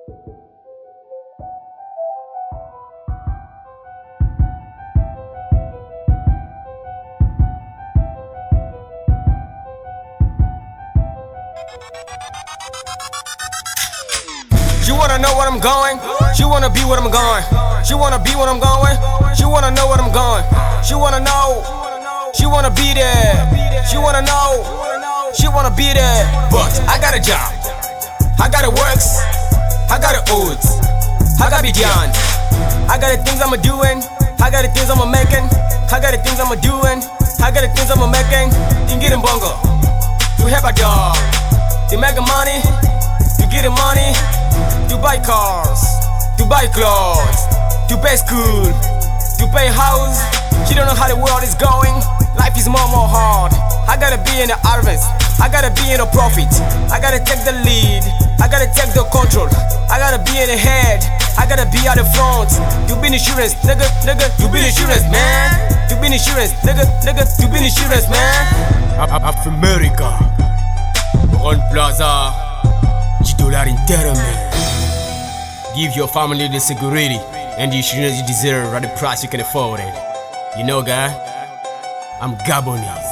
She wanna know where I'm going. She wanna be where I'm going. She wanna be where I'm going. She wanna know where I'm going. She wanna know. She wanna be there. She wanna know. She wanna be there. But I got a job. I got the works. I got the odds. I got beyond. I got the things I'm doing. I got the things I'm making. I got the things I'm doing. I got the things I'm making. You get in bongo. You have a dog. You make money. You get the money. You buy cars, you buy clothes, you pay school, you pay house. You don't know how the world is going. Life is more hard. I gotta be in the harvest. I gotta be in the profit. I gotta take the lead. I gotta take the control. I gotta be in the head. I gotta be at the front. You be insurance, nigga. You be insurance, man. You be insurance, nigga. You be insurance, man. America, Ron Plaza, $10 inteiro, man. Give your family the security and the insurance you deserve at the price you can afford it. You know, guy, I'm Gabonese.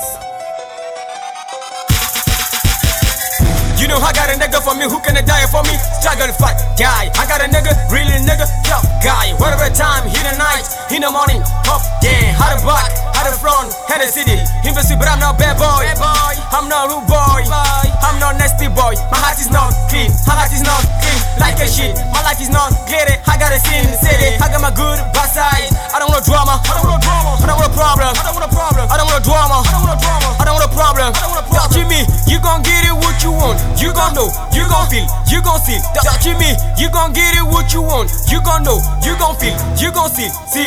You know I got a nigga for me who can die for me. Struggle, fight, die. I got a nigga, really nigga, tough guy. Whatever time, in the night, in the morning, up, yeah. Out the back, out the front, in the city. Invisible, but I'm not bad boy. I'm not rude boy. I'm not nasty boy. My heart is not clean. My heart is not clean. Like a shit, my life is not clear. I got a sin, city. I got my good bad side. I don't want drama. I don't want drama. I don't want a problem. I don't want a problem. I don't want drama. I don't want drama. I don't want a problem. I don't want a problem. Touching me, you gon' get it what you want. You gon' know, you gon' feel, you gon' see. Touching me, you gon' get it what you want. You gon' know, you gon' feel, you gon' see. See.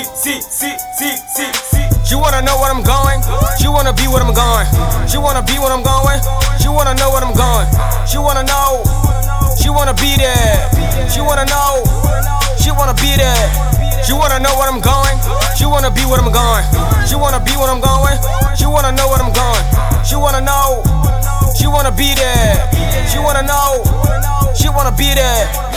She wanna know where I'm going. She wanna be where I'm going. She wanna be where I'm going. She wanna know where I'm going. She wanna know. She wanna be there. She wanna know. She wanna be there. She wanna know where I'm going. She wanna be where I'm going. She wanna be where I'm going. She wanna know where I'm going. She wanna know. She wanna be there. She wanna know. She wanna be there.